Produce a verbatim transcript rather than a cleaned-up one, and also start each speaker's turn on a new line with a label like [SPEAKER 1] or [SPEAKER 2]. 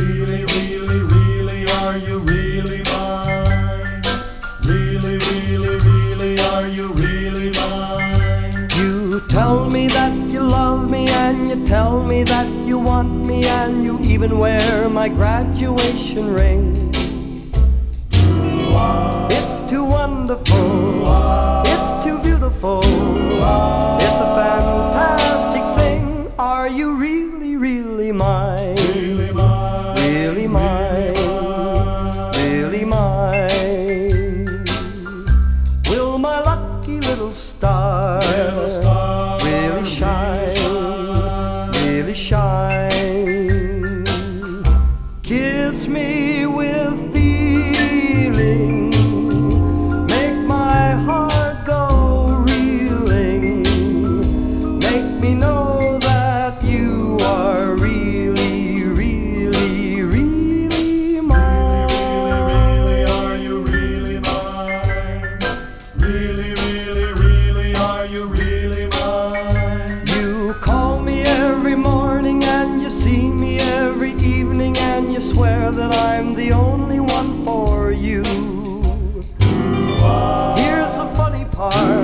[SPEAKER 1] Really, really, really, are you really mine? Really, really, really, are you really mine?
[SPEAKER 2] You tell me that you love me, and you tell me that you want me, and you even wear my graduation ring. It's too wonderful, it's too beautiful, it's a fantastic thing. Are you really, really mine?
[SPEAKER 1] Really mine,
[SPEAKER 2] Really mine, really mine. Will my lucky little star really shine, really shine? Kiss me with feeling, make my heart go reeling, make me know that you are really, really, really mine.
[SPEAKER 1] really, are you really mine? Really, really, really, are you really mine?
[SPEAKER 2] You call me every morning and you see me every evening, and you swear that I'm the only one for you. Here's the funny part,